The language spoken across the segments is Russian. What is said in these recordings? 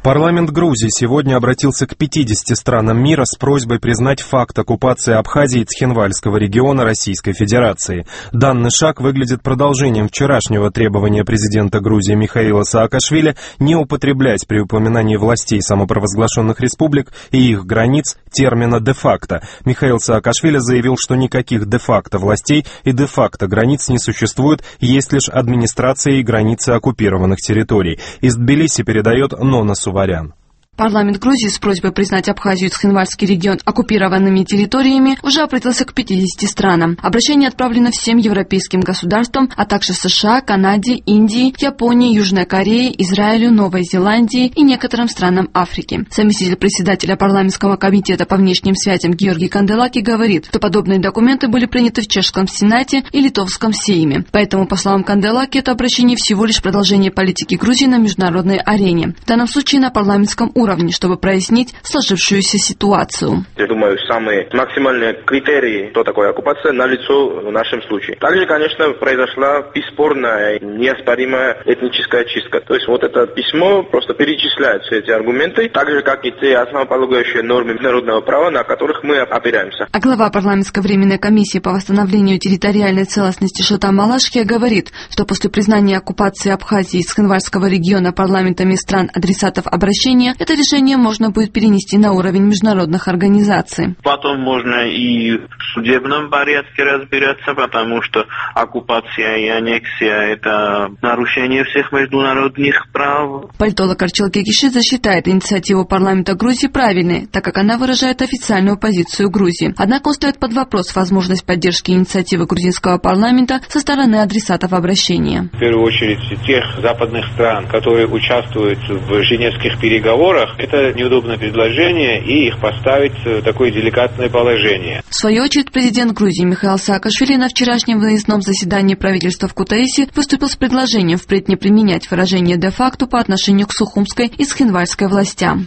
Парламент Грузии сегодня обратился к 50 странам мира с просьбой признать факт оккупации Абхазии и Цхинвальского региона Российской Федерации. Данный шаг выглядит продолжением вчерашнего требования президента Грузии Михаила Саакашвили не употреблять при упоминании властей самопровозглашенных республик и их границ термина «де-факто». Михаил Саакашвили заявил, что никаких де-факто властей и де-факто границ не существует, есть лишь администрация и границы оккупированных территорий. Из Тбилиси передает Нона Суварян. Парламент Грузии с просьбой признать Абхазию и Цхинвальский регион оккупированными территориями уже обратился к 50 странам. Обращение отправлено всем европейским государствам, а также США, Канаде, Индии, Японии, Южной Корее, Израилю, Новой Зеландии и некоторым странам Африки. Заместитель председателя парламентского комитета по внешним связям Георгий Канделаки говорит, что подобные документы были приняты в Чешском Сенате и Литовском Сейме. Поэтому, по словам Канделаки, это обращение всего лишь продолжение политики Грузии на международной арене. В данном случае на парламентском уровне, чтобы прояснить сложившуюся ситуацию. Я думаю, самые максимальные критерии, что такое оккупация, налицо в нашем случае. Также, конечно, произошла бесспорная, неоспоримая этническая чистка. То есть вот это письмо просто перечисляет все эти аргументы, так же, как и те основополагающие нормы международного права, на которых мы опираемся. А глава парламентской временной комиссии по восстановлению территориальной целостности Шотам Малашкия говорит, что после признания оккупации Абхазии и Цхинвальского региона парламентами стран-адресатов обращения, это решение можно будет перенести на уровень международных организаций. Потом можно и в судебном порядке разбираться, потому что оккупация и аннексия – это нарушение всех международных прав. Политолог Арчил Кекишидзе считает инициативу парламента Грузии правильной, так как она выражает официальную позицию Грузии. Однако он ставит под вопрос возможность поддержки инициативы грузинского парламента со стороны адресатов обращения. В первую очередь тех западных стран, которые участвуют в женевских переговорах, это неудобное предложение, и их поставить в такое деликатное положение. В свою очередь, президент Грузии Михаил Саакашвили на вчерашнем выездном заседании правительства в Кутаиси выступил с предложением впредь не применять выражение «де-факто» по отношению к Сухумской и Цхинвальской властям.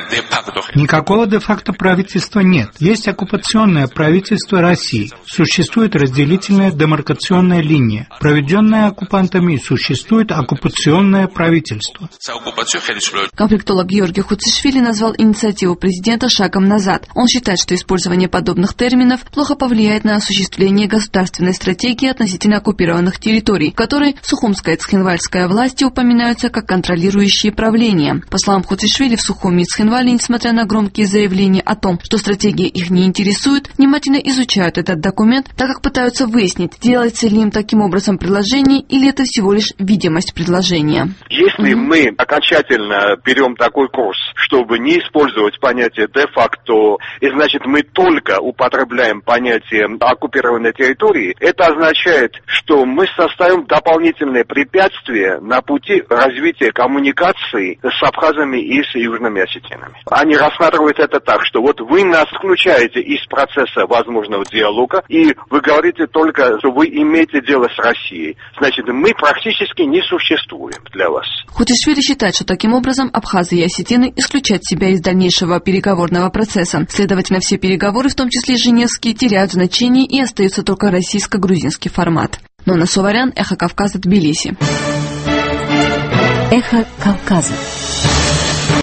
Никакого де-факто правительства нет. Есть оккупационное правительство России. Существует разделительная демаркационная линия, проведенная оккупантами, и существует оккупационное правительство. Конфликтолог Георгий Хуцишвили назвал инициативу президента шагом назад. Он считает, что использование подобных терминов плохо повлияет на осуществление государственной стратегии относительно оккупированных территорий, в которой Сухумская и Цхинвальская власти упоминаются как контролирующие правления. По словам Хуцишвили, в Сухуми и Цхинвале, несмотря на громкие заявления о том, что стратегия их не интересует, внимательно изучают этот документ, так как пытаются выяснить, делается ли им таким образом предложение или это всего лишь видимость предложения. Если мы окончательно берем такой курс, чтобы не использовать понятие де-факто, и значит мы только употребляем понятие оккупированной территории, это означает, что мы составим дополнительные препятствия на пути развития коммуникации с абхазами и с южными осетинами. Они рассматривают это так, что вот вы нас включаете из процесса возможного диалога, и вы говорите только, что вы имеете дело с Россией. Значит, мы практически не существуем для вас. Хутишвили считает, что таким образом абхазы и осетины исключать себя из дальнейшего переговорного процесса. Следовательно, все переговоры, в том числе и женевские, теряют значение и остается только российско-грузинский формат. Нона Суварян, Эхо Кавказа, Тбилиси. Эхо Кавказа.